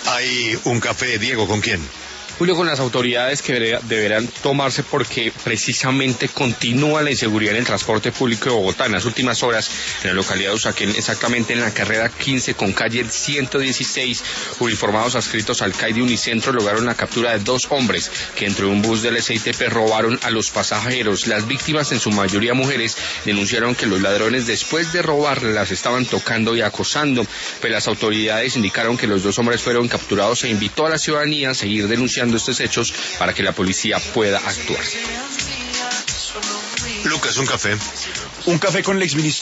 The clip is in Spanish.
Hay un café, Diego, ¿con quién? Julio, con las autoridades que deberán tomarse porque precisamente continúa la inseguridad en el transporte público de Bogotá. En las últimas horas, en la localidad de Usaquén, exactamente en la carrera 15 con calle 116, uniformados adscritos al CAI de Unicentro lograron la captura de 2 hombres que entre un bus del SITP robaron a los pasajeros. Las víctimas, en su mayoría mujeres, denunciaron que los ladrones, después de robar, las estaban tocando y acosando. Pues las autoridades indicaron que los 2 hombres fueron capturados e invitó a la ciudadanía a seguir denunciando estos hechos para que la policía pueda actuar. Lucas, un café. Un café con el exministro